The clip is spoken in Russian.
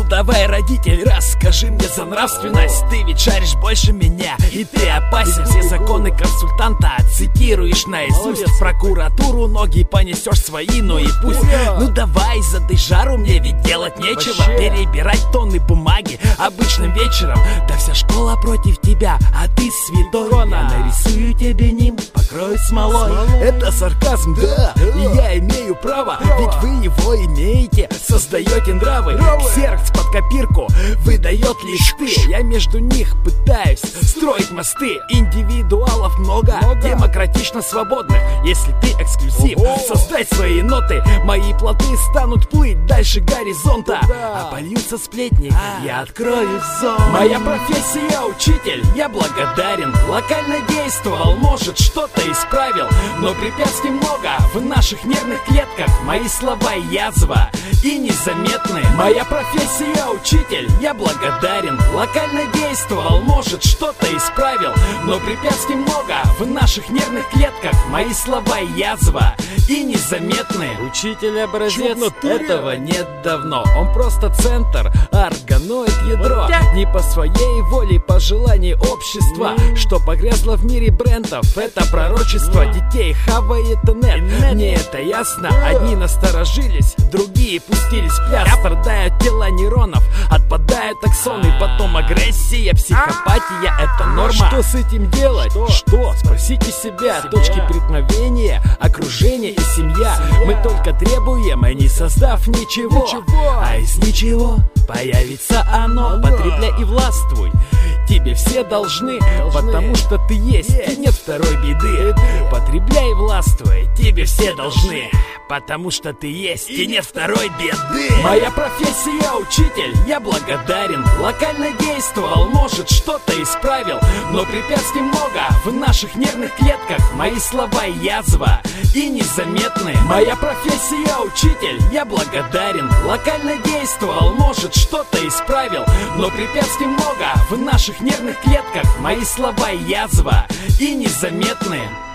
давай, родитель, расскажи мне за нравственность. Ты ведь шаришь больше меня, и ты опасен. Все законы консультанта цитируешь наизусть. В прокуратуру ноги понесешь свои, ну и пусть. Ну давай, задай жару, мне ведь делать нечего. Перебирать тонны бумаги обычным вечером. Да вся школа против тебя, а ты святой. Я нарисую тебе нимб, покрою смолой. Это сарказм, да, и я имею право, ведь вы его имеете. Создаете нравы, ксерокс под копирку выдает лишь ты. Я между них пытаюсь строить мосты. Индивидуалов много, демократично свободных. Если ты эксклюзив, создай свои ноты. Мои плоты станут плыть дальше горизонта. А польются сплетни, я открою зон. Моя профессия учитель, я благодарен. Локально действовал, может что-то исправил, но препятствий много в наших нервных клетках. Мои слова язва и незаметны. Моя профессия учитель, я благодарен. Локально действовал, может что-то исправил, но препятствий много в наших нервных клетках. Мои слова язва и незаметны. Учитель образец, этого нет давно. Он просто центр, органоид ядро. Не по своей воле, по желанию общества, что погрязло в мире брендов. Это пророчество детей хавает нет. Мне это ясно. Одни насторожились, другие пустились в пляс. Страдают тела нейронов, отпадают аксоны. Потом агрессия, психопатия, это норма. Что с этим делать? Что? Спросите себя. Точки преткновения, окружение и семья. Мы только требуем, а не создав ничего. А из ничего появится оно. Потребляй и властвуй. Тебе все должны, потому что ты есть, и нет второй беды. Потребляй и властвуй, тебе все должны, потому что ты есть, и нет второй беды. Моя профессия учитель, я благодарен. Локально действовал, может что-то исправил, но препятствий много в наших нервных клетках. Мои слова язва и незаметны. Моя профессия учитель, я благодарен. Локально действовал, может что-то исправил, но препятствий много в наших нервных клетках. Мои слова язва и незаметны.